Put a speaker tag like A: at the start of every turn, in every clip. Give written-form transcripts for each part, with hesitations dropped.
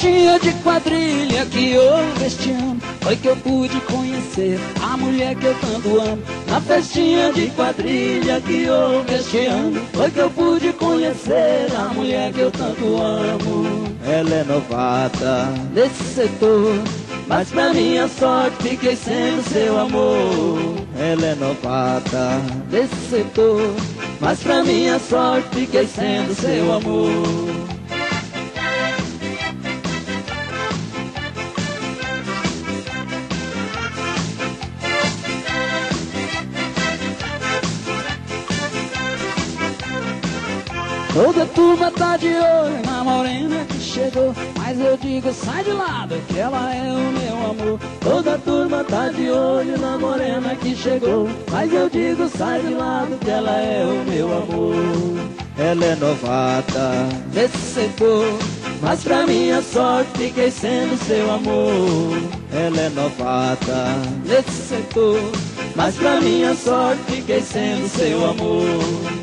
A: festinha de quadrilha que houve este ano, foi que eu pude conhecer a mulher que eu tanto amo. Na festinha de quadrilha que houve este ano, foi que eu pude conhecer a mulher que eu tanto amo.
B: Ela é novata
A: Nesse setor, mas pra minha sorte fiquei sendo seu amor.
B: ela é novata
A: Nesse setor, mas pra minha sorte fiquei sendo seu amor. Toda turma tá de olho na morena que chegou, mas eu digo sai de lado que ela é o meu amor. Toda turma tá de olho na morena que chegou, mas eu digo sai de lado que ela é o meu amor.
B: ela é novata
A: Nesse setor, mas pra minha sorte fiquei sendo seu amor.
B: ela é novata
A: Nesse setor, mas pra minha sorte fiquei sendo seu amor.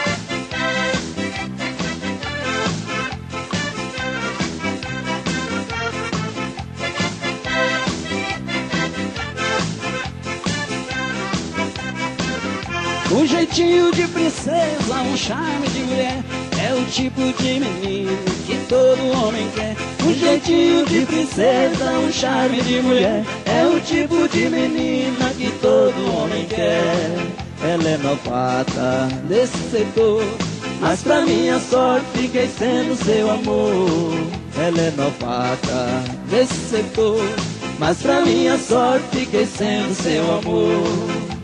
A: Um jeitinho de princesa, um charme de mulher, é o tipo de menino que todo homem quer. Um jeitinho de princesa, um charme de mulher, é o tipo de menina que todo homem quer.
B: ela é novata
A: Nesse setor, mas pra minha sorte fiquei sendo seu amor.
B: ela é novata
A: Nesse setor, mas pra minha sorte fiquei sendo seu amor.